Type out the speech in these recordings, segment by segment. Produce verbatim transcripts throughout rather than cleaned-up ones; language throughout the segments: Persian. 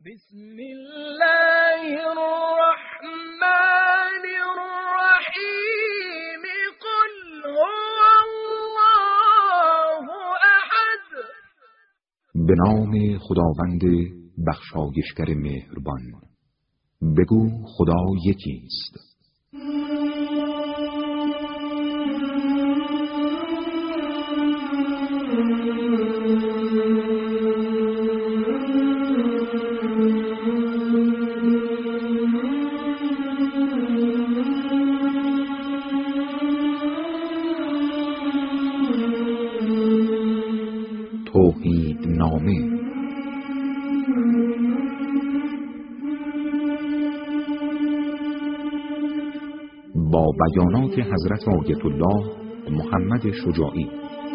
بسم الله الرحمن الرحیم. قل هو الله احد. به نام خداوند بخشایشگر مهربان. بگو خدا یکی است. توحید نامه. با بیانات حضرت آیت الله محمد شجاعی.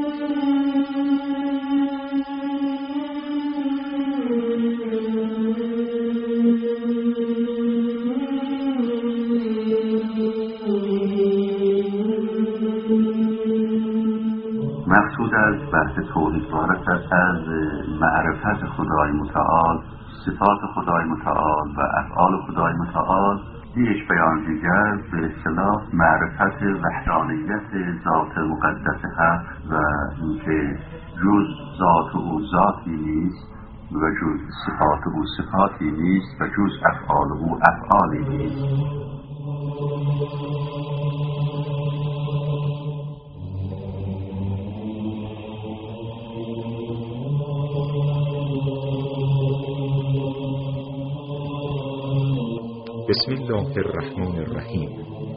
مقصود از بحث توحید عبارت است از معرفت خدای متعال، صفات خدای متعال و افعال خدای متعال. یک بیان دیگر به اصطلاح معرفت وحدانیت ذات مقدس حق و اینکه جز ذات او ذاتی نیست و جز صفات او صفاتی نیست و جز افعال او افعالی نیست. بسم الله الرحمن الرحیم.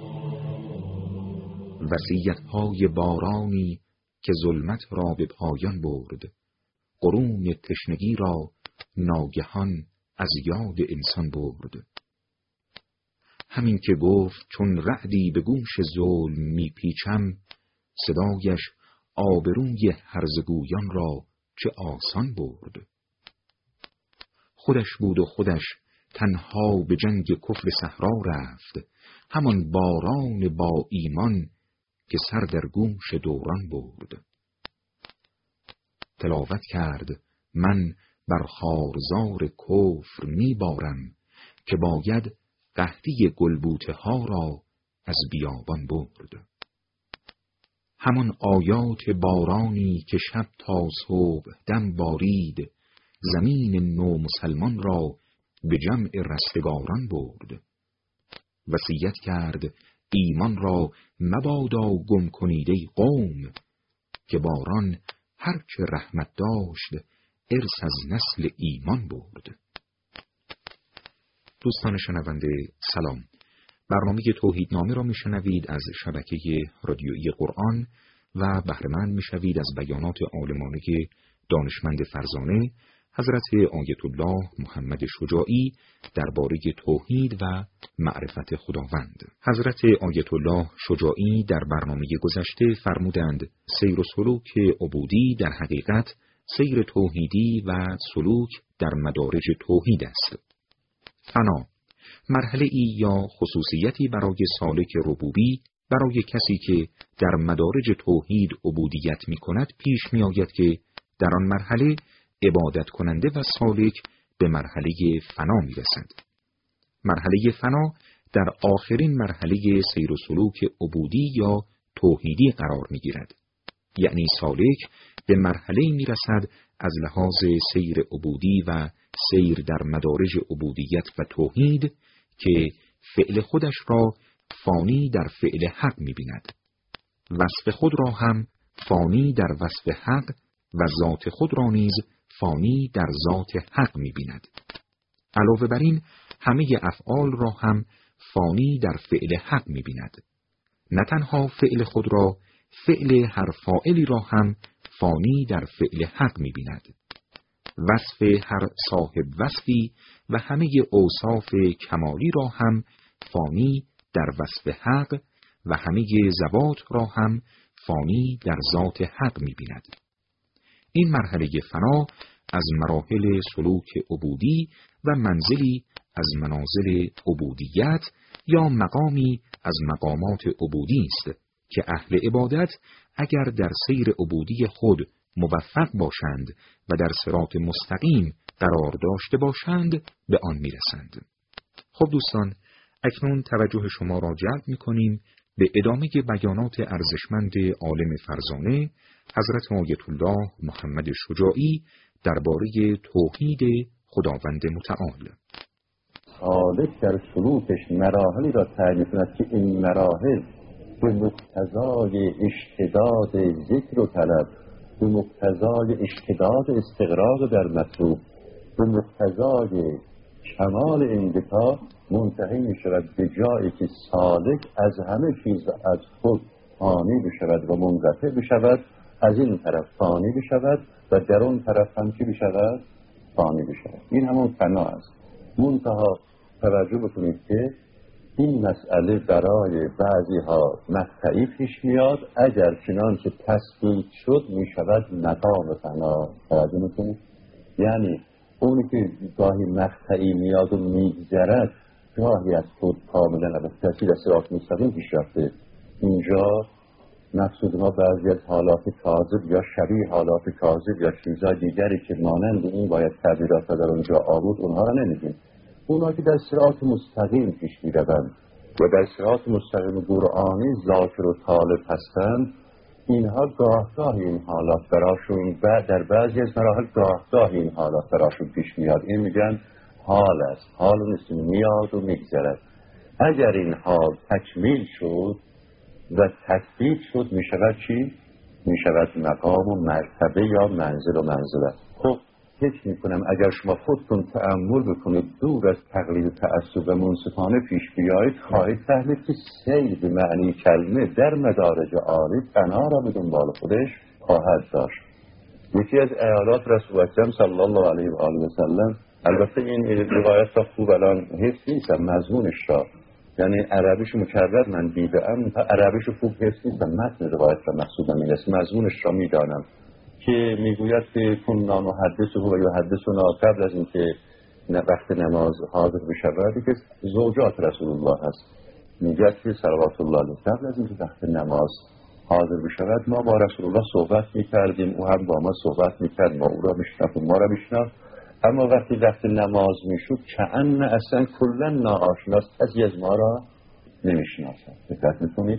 وصیت‌های بارانی که ظلمت را به پایان برد، قرون تشنگی را ناگهان از یاد انسان برد. همین که گفت چون رعدی به گوش ظلم میپیچم، صدایش آبروی هرزگویان را چه آسان برد. خودش بود و خودش تنها به جنگ کفر صحرا رفت، همان باران با ایمان که سر در گوش دوران برد. تلاوت کرد من بر خارزار کفر میبارم، که باید قحطی گلبوته ها را از بیابان برد. همان آیات بارانی که شب تا صبح دم بارید، زمین نو مسلمان را به جمع رستگاران برد. وصیت کرد ایمان را مبادا گم کنید ای قوم، که باران هرچه رحمت داشت ارث از نسل ایمان برد. دوستان شنونده سلام. برنامه توحیدنامه را میشنوید از شبکه رادیویی قرآن و بهره‌مند میشوید از بیانات عالمانه دانشمند فرزانه حضرت آیت الله محمد شجاعی درباره توحید و معرفت خداوند. حضرت آیت الله شجاعی در برنامه گذشته فرمودند سیر و سلوک عبودی در حقیقت سیر توحیدی و سلوک در مدارج توحید است. فنا مرحله ای یا خصوصیتی برای سالک ربوبی، برای کسی که در مدارج توحید عبودیت می کند پیش می آید که در آن مرحله عبادت کننده و سالک به مرحله فنا می رسد. مرحله فنا در آخرین مرحله سیر و سلوک عبودی یا توحیدی قرار می گیرد. یعنی سالک به مرحله می رسد از لحاظ سیر عبودی و سیر در مدارج عبودیت و توحید که فعل خودش را فانی در فعل حق می بیند. وصف خود را هم فانی در وصف حق و ذات خود را نیز فانی در ذات حق می بیند. علاوه بر این همه افعال را هم فانی در فعل حق می بیند. نه تنها فعل خود را، فعل هر فاعلی را هم فانی در فعل حق می بیند. وصف هر صاحب وصفی و همه اوصاف کمالی را هم فانی در وصف حق و همه ذوات را هم فانی در ذات حق می بیند. این مرحله فنا از مراحل سلوک عبودی و منزلی از منازل عبودیت یا مقامی از مقامات عبودی است که اهل عبادت اگر در سیر عبودی خود موفق باشند و در صراط مستقیم قرار داشته باشند به آن میرسند. خب دوستان، اکنون توجه شما را جلب می‌کنیم به ادامه بیانات ارزشمند عالم فرزانه حضرت آیت الله محمد شجاعی درباره توحید خداوند متعال. سالک در سلوکش مراحلی را تعیین می‌کند که این مراحل به مقتضای اشتداد ذکر و طلب، به مقتضای اشتداد استغراق در مطلوب، به مقتضای کمال انبطاح منتهی می شود به جایی که سالک از همه چیز از خود فانی بشود و منقطع بشود، از این طرف فانی بشود و در اون طرف هم چی بشود؟ فانی بشود. این همون فنا است. منتها توجه بکنید که این مسئله برای بعضی ها مقطعی پیش میاد، اگر چنان که تثبیت شد می شود مقام فنا. توجه میکنید؟ یعنی اونی که گاهی مقطعی میاد و میگذرد گاهی از خود کاملا البته در صراط مستقیم پیش رفته. اینجا مقصود ما بعضی از حالات کاذب یا شبیه حالات کاذب یا چیزهای دیگری که مانند این باید تعبیرات در اونجا آورد اونها را نمیگیم. اونها که در صراط مستقیم پیش میروند و در صراط مستقیم قرآنی ذاکر و طالب هستند، اینها گاهگاه این حالات براشون و در بعضی از مراحل گاهگاه این حالات براشون پیش میاد. این میگن حال است، حال نیست، میاد و میگذرد. اگر این حال تکمیل شد و تثبیت شد میشود چی؟ میشود مقام و مرتبه یا منزل و منزله. خب فکر میکنم اگر شما خودتون تأمل بکنید دور از تقلید و تعصب و منصفانه پیش بیایید، خواهید فهمید که سیر به معنی کلمه در مدارج عالی فنا را به دنبال خودش خواهد داشت. یکی از آیات رسول اکرم صلی الله علیه و آله و سلم، البته این روایت را خوب الان حفظ نیستم مضمونش را، یعنی عربیش مکرر من دیدم، عربیش خوب حفظ نیستم، متن روایت را مقصودم این است، مضمونش را میدانم که میگوید که کننا محدثه و یحدثنا قبل از اینکه وقت نماز حاضر بشود که زوجات رسول الله هست، میگه که صلوات الله علیه قبل از اینکه وقت نماز حاضر بشود ما با رسول الله صحبت میکردیم، او هم با ما صحبت میکرد، ما او را میشناخت و ما را میشناخت، اما وقتی وقت نماز میشد کأن اصلا کلا ناآشناست، کسی از ما را نمیشناسد. دقت میکنید؟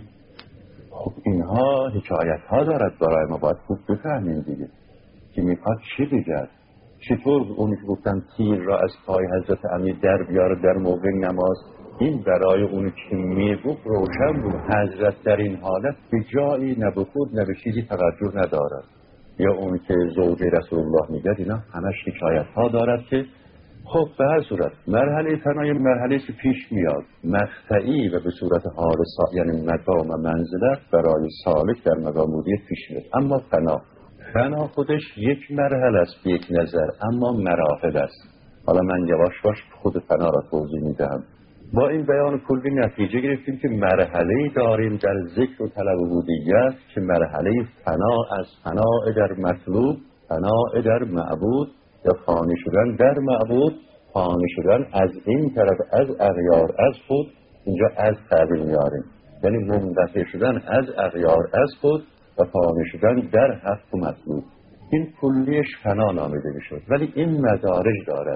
خب اینها حکایت ها دارد برای ما، باید خوب بفهمیم دیگه که میخواد چی بگرد. چطور اونی که گفتن تیر را از پای حضرت امیر در بیاره در موقع نماز، این برای اونی که میگفت روشن بود حضرت در این حالت به جایی نه به خود نه به چیزی توجه ندارد. یا اونی که زوجه رسول الله میگد، اینا همش حکایت ها دارد که خب به هر صورت مرحله فنای مرحله که پیش میاد مقطعی و به صورت حال سا... یعنی مقام و منزله برای سالک در مقام بودی پیش میاد. اما فنا فنا خودش یک مرحله است یک نظر، اما مراحل است. حالا من یواش یواش خود فنا را توضیح میدم. با این بیان کلی نتیجه گرفتیم که مرحله داریم در ذکر و طلب عبودیت که مرحله فنا از فنا در مطلوب، فنا در معبود یا فانی شدن در معبود، فانی شدن از این طرف از اغیار از خود، اینجا از تعبیر میاریم، یعنی منقطع شدن از اغیار از خود و فانی شدن در حق و مطلوب. این کلیش فنا نامیده میشد. ولی این مدارج دارد.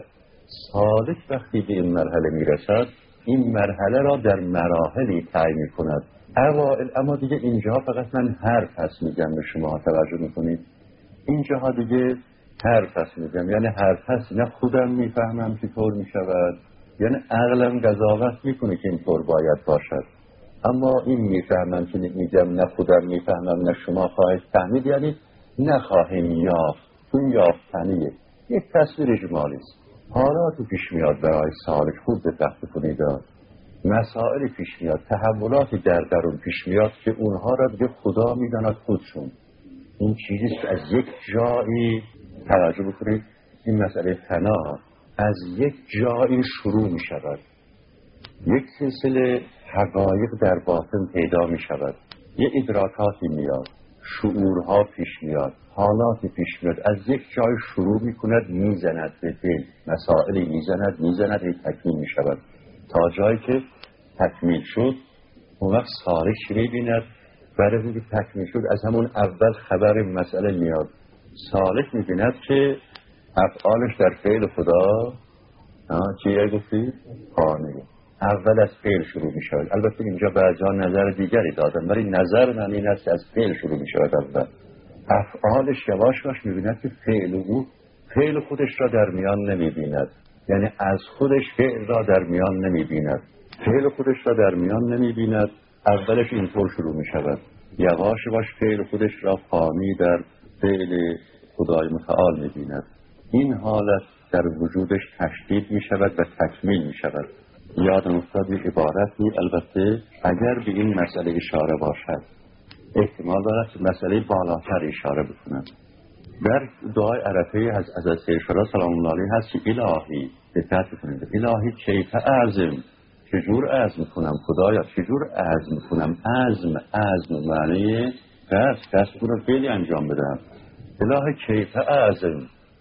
سالک وقتی به این مرحله میرسد این مرحله را در مراحلی تعیین کند. اوائل اما دیگه اینجا فقط من حرف هست میگم به شما توجه میکنید. اینجاها دیگه حرف هست میگم، یعنی حرف هست، نه خودم میفهمم که طور میشود، یعنی عقلم قضاوت میکنه که این طور باید باشد، اما این میفهمم که میگم نه خودم میفهمم نه شما خواهید فهمید، یعنی نخواهیم یافت. اون یافتنیه، یک تصویر اجمالی است. حالاتی پیش میاد برای سالک، خوب دقت کنید، مسائلی پیش میاد، تحولاتی در درون پیش میاد که اونها را دیگه خدا میداند خودشون. این چیزی که از یک جایی توجه بکنید، این مسئله فنا از یک جایی شروع می شود، یک سلسله حقایق در باطن پیدا می شود، یه ادراکاتی میاد، شعورها پیش میاد، حالاتی پیش میاد، از یک جای شروع می کند می زند به دل، مسائلی می زند می زند این تکمیل می شود تا جایی که تکمیل شد. اون وقت سالک می بیند برای اینکه تکمیل شد از همون اول خبر مسئله میاد. سالک می بیند که افعالش در فعل خدا چیه گفتید؟ فانیه. اول از فعل شروع می شود. البته اینجا بعضا نظر دیگری دادن، ولی نظر من این است از فعل شروع می شود. اول افعالش یواش یواش می بیند که فعل او فعل خودش را در میان نمی بیند، یعنی از خودش فعل را در میان نمی بیند، فعل خودش را در میان نمی بیند. اولش اینطور شروع می شود، یواش یواش فعل خودش را فانی در فعل خدای متعال می بیند. این حالت در وجودش تشدید می شود و تکمیل می شود. یادم افتاد یک عبارتی، البته اگر به این مسئله اشاره باشد احتمال دارد که مسئله بالاتر اشاره بکنم. در دعای عرفه از از سیدالشهدا سلام الله علیه هست که الهی دقت کنید، الهی کیف اعظم، چجور عزم کنم خدایا، چجور عزم کنم. عزم عزم معنی قصد قصد کنم فعلی انجام بدم. الهی کیف اعظم،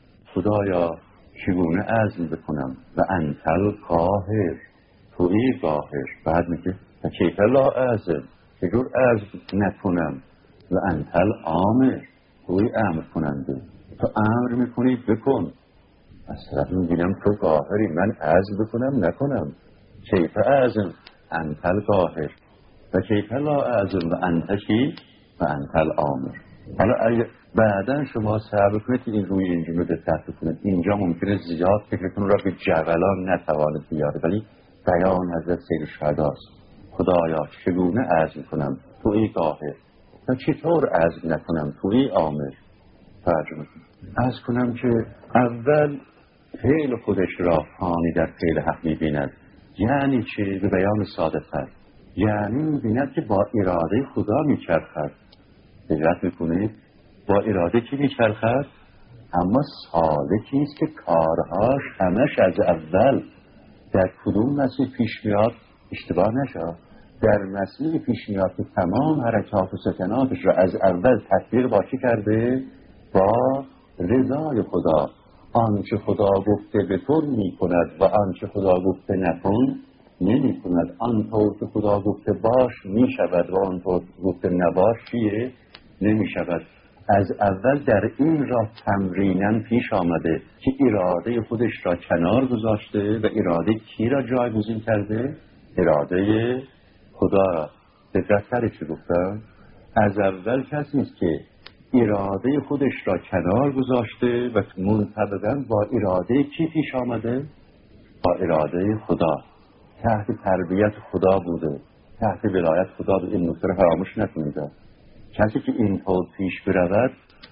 خدایا چگونه عزم بکنم. و انتل قاهر، توی قاهر. بعد میگه و کیف لا اعظم، چجور عزم نکنم. و انتل آمر، توی امر کننده، تو امر میکنی بکن. از طرف میگیم تو قاهری، من عزم بکنم نکنم. کیف اعظم انتل قاهر و کیف لا اعظم و انت چی؟ و انتل آمر. حالا اگه بعدا شما صبر کنید که این روی این جمله دقت کنید، اینجا ممکنه زیاد فکرتون را به جولان نتوانید بیاره، ولی بیان حضرت سیدالشهداست. خدایا چگونه عزم کنم توی قاهر و چطور عزم نکنم توی آمر. ترجمه کنم عزم کنم که اول فعل خودش را فانی در فعل حق می‌بیند. یعنی چه؟ به بیان ساده تر، یعنی می‌بیند که با اراده خدا می‌چرخد. دقت می‌کنید؟ با اراده کی می‌چرخد؟ اما سالکی است که کارهاش همش از اول در کدوم مسیر پیش میاد اشتباه نشه. در مسیر پیش میاد که تمام حرکات و سکناتش را از اول تطبیق با چی کرده؟ با رضای خدا. آنچه خدا گفته بطور می کند و آنچه خدا گفته نکن نمی کند. آنطور که خدا گفته باش می شود و آنطور که گفته نباش چیه؟ نمی شود. از اول در این راه تمریناً پیش آمده که اراده خودش را کنار گذاشته و اراده کی را جایگزین کرده؟ اراده خدا را. دقیق‌تر چی گفتم؟ از اول کسی است که اراده خودش را کنار گذاشته و منطبقاً با اراده کی پیش آمده؟ با اراده خدا. تحت تربیت خدا بوده، تحت ولایت خدا بوده. این نکته را فراموش نکنید. کسی که اینطور پیش برود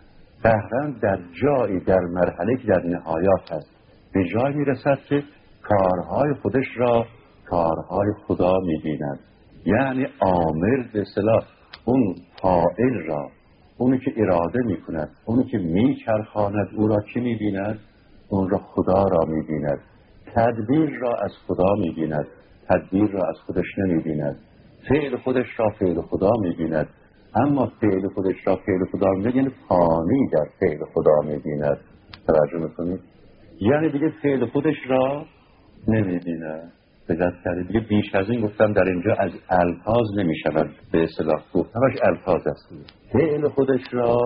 قهراً در جایی در مرحله که در نهایات هست به جای میرسد که کارهای خودش را کارهای خدا میبیند. یعنی آمر به اصطلاح اون فاعل را، اونی که اراده میکند، اونی که میچرخاند او را کی میبیند؟ اون را خدا را میبیند. تدبیر را از خدا میبیند، تدبیر را از خودش نمیبیند. فعل خودش را فعل خدا میبیند، اما فعل خودش را فعل خدا میبیند، یعنی فانی در فعل خدا میبیند. توجه میکنید؟ یعنی دیگه فعل خودش را نمیبیند. دقت کردید؟ دیگه بیش از این گفتم در اینجا از الفاظ نمیشود به اصطلاح گفت، همش الفاظ است. فعل خودش را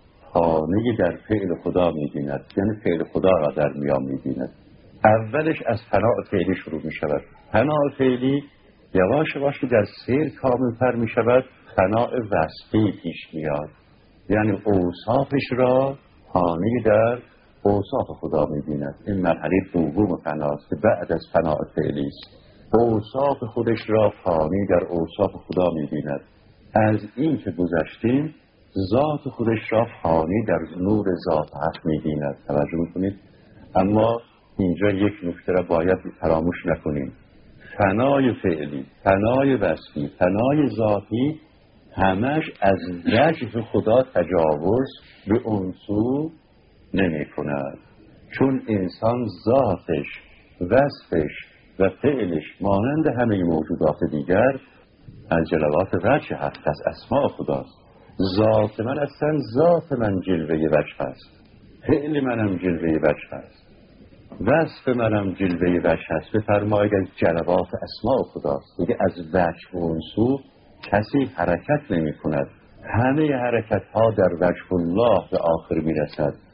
فانی در فعل خدا میبیند، یعنی فعل خدا را در میان میبیند. اولش از فناء فعلی شروع میشود. فناء فعلی یواش یواش در سیر کاملتر میشود، فناء وصفی پیش میاد، یعنی اوصافش را فانی در اوصاف خدا میبیند. این مرحله دوم فناست که بعد از فناء فعلی است. اوصاف خودش را فانی در اوصاف خدا میبیند. از این که گذشتیم ذات خودش را فانی در نور ذات حق میبیند. توجه میکنید؟ اما اینجا یک نکته را باید فراموش نکنیم. فنای فعلی، فنای وصفی، فنای ذاتی همش از وجه خدا تجاوز به اون سو نمی کند. چون انسان ذاتش، وصفش و فعلش مانند همه موجودات دیگر از جلوات وجه حق است، اسماء خداست. ذات من اصلا ذات من جلوه وجه است، فعل منم جلوه وجه است، وصف منم جلوه وجه است. بفرمایید از جلوات اسماء خداست. دیگه از وجه و اون سو کسی حرکت نمی کند. همه حرکت ها در وجه الله به آخر می رسد.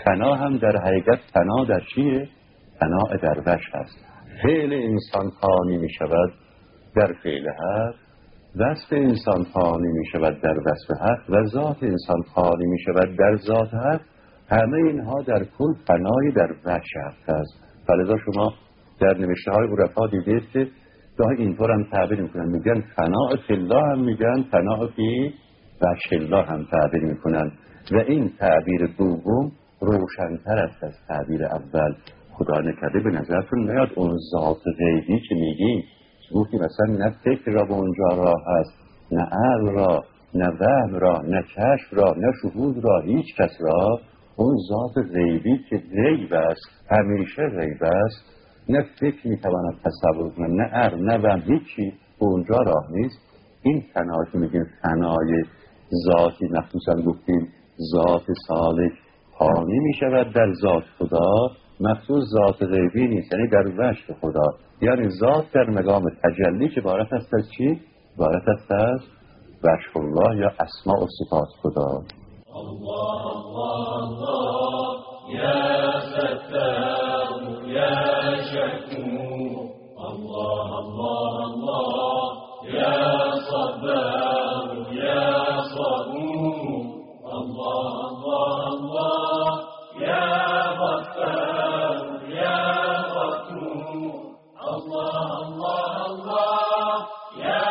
فنا هم در حقیقت فنا در چیه؟ فنا در وش هست. فعل انسان فانی می شود در فعل حق، وصف انسان فانی می شود در وصف حق و ذات انسان فانی می شود در ذات حق. همه اینها در کل فنای در وش حق است. فلذا شما در نوشته های عرفا دیدید که گاهی اینطور هم تعبیر میکنن، میگن فناء فی الله هم میگن فناء فی وجه الله هم تعبیر میکنن و این تعبیر دوم روشن‌تر است از تعبیر اول. خدا نکرده به نظرتون نیاد اون ذات غیبی که میگیم گفتی مثلا نه فکر را به اونجا راه هست، نه عقل را، نه وهم را، نه کشف را، نه شهود را، هیچ کس را. اون ذات غیبی که غیب است، همیشه غیب است، نه فکر میتواند تصور کنه، نه عقل، نه وهم، هیچی به اونجا راه نیست. این فنا که میگیم فنای ذاتی، مخصوصا گفتیم ذات سالک فانی میشود در ذات خدا، مخصوص ذات غیبی نیست، یعنی در وجه خدا، یعنی ذات در مقام تجلی که عبارت است از چی؟ عبارت است از وجه الله یا اسماء و صفات خدا. الله الله الله یا ستار یا شکور، الله الله الله یا صبر یا صبور، الله الله الله یا غفار یا غفور، الله الله الله یا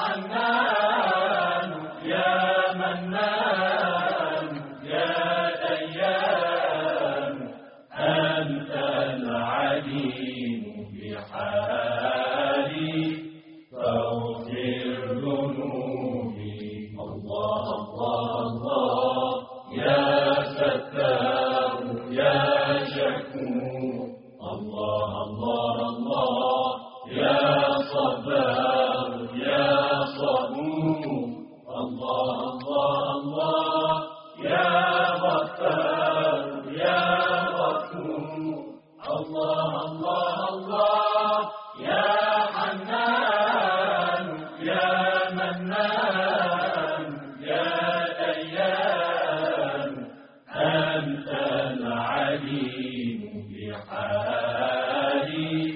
حنان یا منان یا دیان، انت العلیم بحالی فاغفر ذنوبی، الله الله الله یا ستار یا شکور، الله الله الله یا صبر یا صبور، الله الله الله یا غفار یا غفور، الله الله الله یا حنان یا منان یا دیان، انت العلیم بحالی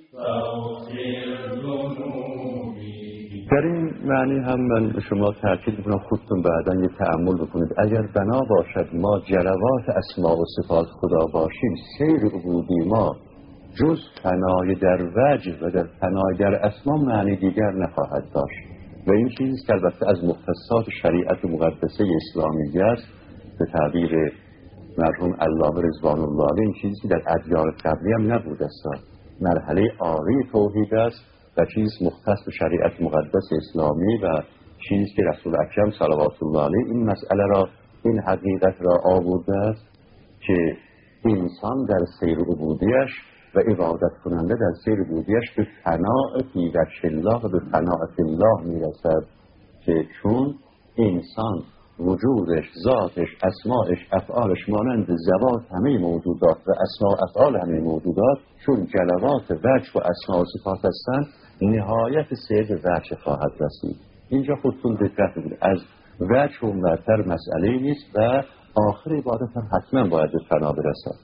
فاغفر ذنوبی. در این معنی هم من به شما تاکید میکنم خودتون بعداً یه تأمل بکنید. اگر بنا باشد ما جلوات اسماء و صفات خدا باشیم، سیر عبودی ما جز فنای در وجه و در فنای در اسما معنی دیگر نخواهد داشت و این چیزی که البته از مختصات شریعت مقدسه اسلامی است. به تعبیر مرحوم علامه رضوان الله علیه، این چیزی که در ادیان قبلی هم نبوده است، مرحله عالی توحید است و چیز مختص به شریعت مقدس اسلامی و چیزی که رسول اکرم صلوات الله علیه این مسئله را، این حقیقت را آورده است که انسان در سیر عبودیش و عبادت کننده در سیر عبودیش به فناء فی وجه الله و به فناء فی الله میرسد که چون انسان وجودش، ذاتش، اسماعش، افعالش مانند ذوات همه موجودات و اسماء و افعال همه موجودات چون جلوات وجه و اسماء و صفات هستند، نهایت سیر وجه خواهد رسید. اینجا خودتون دقت کنید، از وجه و مرتر مسئله نیست و آخر عبادت هم حتما باید به فنا برسد.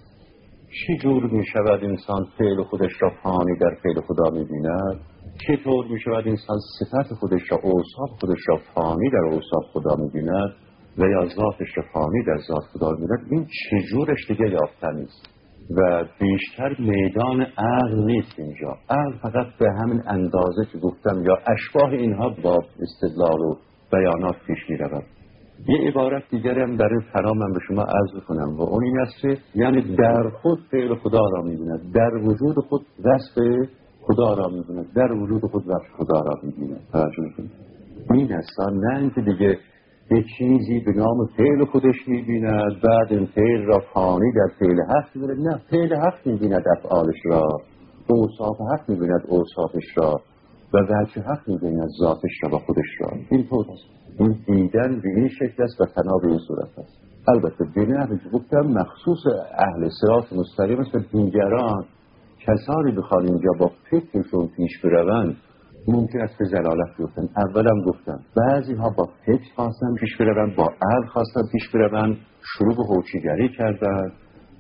چی جور می شود انسان فعل خودش را فانی در فعل خدا می بیند؟ چطور می شود انسان صفت خودش را، اوصاف خودش را فانی در اوصاف خدا می بیند و یا ذاتش را فانی در ذات خدا می بیند؟ این چجورش دیگه یافتن نیست و بیشتر میدان عقل نیست. اینجا عقل فقط به همین اندازه که گفتم یا اشباه اینها با استدلال و بیانات پیش می رود. یه عبارت دیگری هم در این فنا من به شما عرض کنم و اون این است که یعنی در خود فعل خدا را می‌بیند، در وجود خود وصف خدا را می‌بیند، در وجود خود وصف خدا را می‌بیند. توجه کنید. این است، نه اینکه دیگه یه چیزی به نام فعل خودش می‌بیند بعد این فعل را فانی در فعل حق می‌بیند. نه، فعل حق می‌بیند افعالش را، اوصاف حق می‌بیند اوصافش را و وجه حق می‌بیند ذاتش را و خودش را. این طور است. این دیدن به این شکل است و فنا به این صورت است. البته بینه که گفتم مخصوص اهل صراط مستقیم است و دیگران کسانی بخوان اینجا با فکرشون پیش بروند ممکن است به ضلالت بیفتند. اولم گفتم بعضی ها با فکر خواستن پیش بروند، با عقل خواستن پیش بروند، شروع به هوچیگری کردند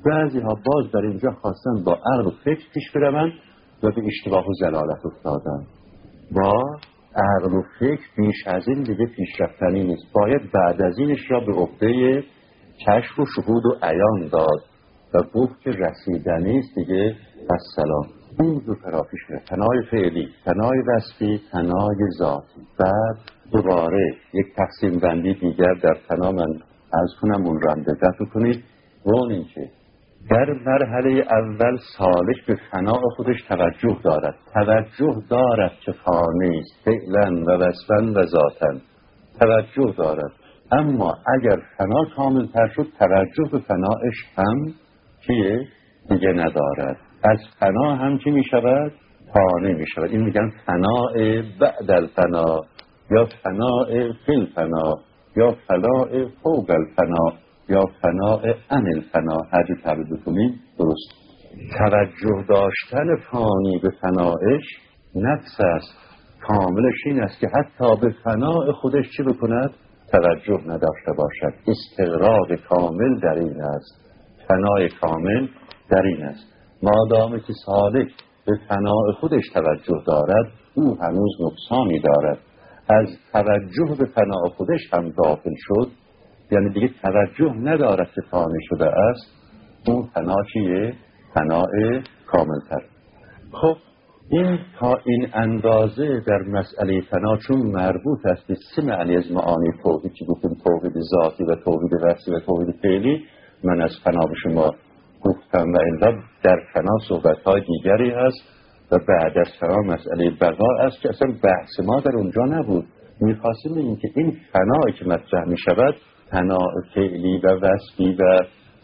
بعضی ها باز در اینجا خواستن با عقل و فکر پیش بروند و به اشتباه و ضلالت افتادن. با عقل و فکر بیش از این دیگه پیشرفتنی نیست. باید بعد از اینش را به عهده کشف و شهود و عیان داد و گفت که رسیدنی است دیگه. السلام. این دو طرف پیش میره، فنای فعلی، فنای وصفی، فنای ذاتی. بعد دوباره یک تقسیم بندی دیگر در فنا من عرض کنم، اون را هم دقت کنید. و اون این که در مرحله اول سالک به فنا خودش توجه دارد، توجه دارد که فانی است فعلا و وصفا و ذاتا، توجه دارد. اما اگر فنا کامل تر شد توجه به فناش هم که دیگه ندارد، از فنا هم که می شود فانی می شود. این میگن فناء بعد الفنا یا فناء فی الفنا یا فناء فوق الفنا یا فناء عن الفنا، هر جو تعبیر بکنید درست. توجه داشتن فانی به فناش نفس است، کاملش این است که حتی به فناء خودش چی بکند؟ توجه نداشته باشد. استغراق کامل در این است، فنای کامل در این است. مادام که سالک به فناء خودش توجه دارد، او هنوز نقصانی دارد. از توجه به فناء خودش هم داخل شد، یعنی دیگه توجه ندارد که فانی شده است، اون فنا چیه؟ فناء کاملتر. خب این تا این اندازه در مسئله فنا چون مربوط است به سه معنی از معانی توحید که گفتیم، توحید ذاتی و توحید وصفی و توحید فعلی، من از فنا به شما گفتم و الا در فنا صحبت‌های دیگری هست و بعد از فنا مسئله بقا است که اصلا بحث ما در اونجا نبود. می‌خواستیم بگیم که این فنایی که مطرح می‌شود، فنا فعلی و وصفی و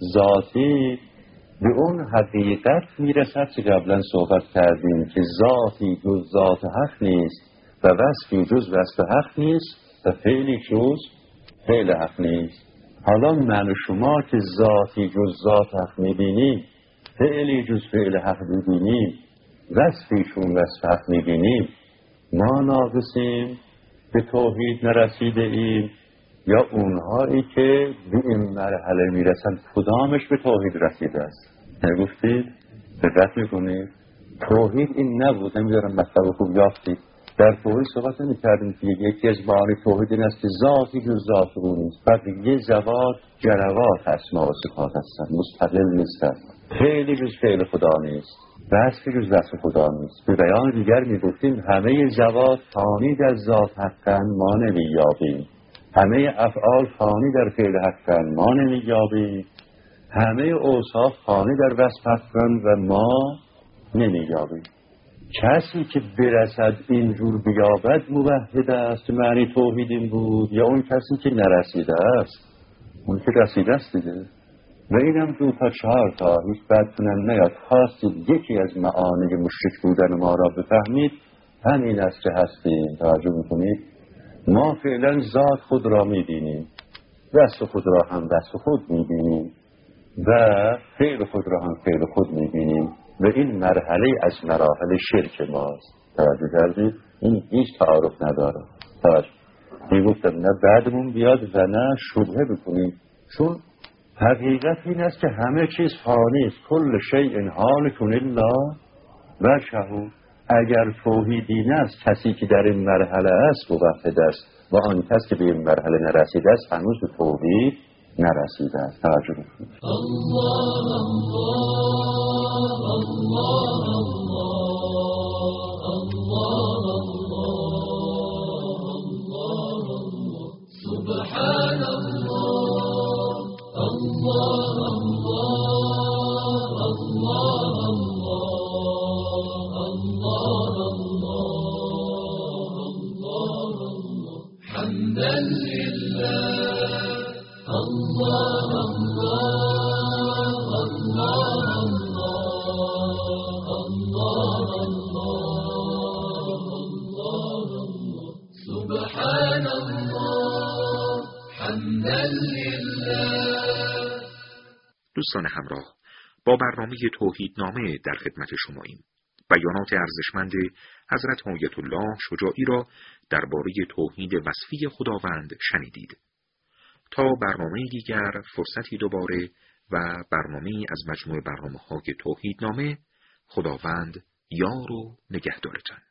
ذاتی، به اون حقیقت میرسد که قبلا صحبت کردیم که ذاتی جز ذات حق نیست و وصفی جز وصف حق نیست و فعلی جز فعل حق نیست. حالا من و شما که ذاتی جز ذات حق میبینیم، فعلی جز فعل حق میبینیم، وصفیشون وصف حق میبینیم، ما ناقصیم، به توحید نرسیده ایم، یا اونهایی که به این مرحله میرسن کدامش به توحید رسیده است؟ نگفتید؟ دقت میکنید؟ توحید این نبود. نمیدارم مطلب خوب یافتید. در توحید صحبت نمی کردیم که یکی از معانی توحید این است که ذاتی جز ذات او نیست، بقیه ذوات جلوات اسما و صفات هستند، مستقل نیستند. فعلی جز فعل خدا نیست، وصفی جز وصف خدا نیست. به بیان دیگر میگفتیم همه ذوات فانی در ذات حقا ما نمییابیم، همه افعال فانی در فعل حقا ما نمییابیم، همه اوصاف فانی در وصف حقا و ما نمییابیم. کسی که برسد اینجور بیابد موحد است، معنی توحید این بود، یا اون کسی که نرسیده است؟ اون که رسیده است دیگه. و اینم دو تا چهار تا هیچ بدتونم نیاد. خواستید یکی از معانی مشرک بودن ما را بفهمید، همین است که هستیم. توجه میکنید؟ ما فعلا ذات خود را میبینیم، وصف خود را هم وصف خود میبینیم و فعل خود را هم فعل خود میبینیم و این مرحله از مراحل شرک ماست. توجه کردید؟ این هیچ تعارف نداره. توجه میگفتم نه بعدمون بیاد و نه شبهه بکنیم، چون حقیقت این است که همه چیز فانی است. کل شیء هالک الا وجهه. اگر توحیدی است، کسی که در این مرحله است موحد است و آن کس که به این مرحله نرسیده است هنوز به توحید نرسیده است. توجه کنید. الله الله الله الله الله سبحان الله الله دوستان همراه، با برنامه توحیدنامه در خدمت شماییم. بیانات ارزشمند حضرت آیت الله شجاعی را درباره توحید وصفی خداوند شنیدید. تا برنامه دیگر فرصتی دوباره و برنامه از مجموع برنامه های توحیدنامه. خداوند یار و نگهدارتان.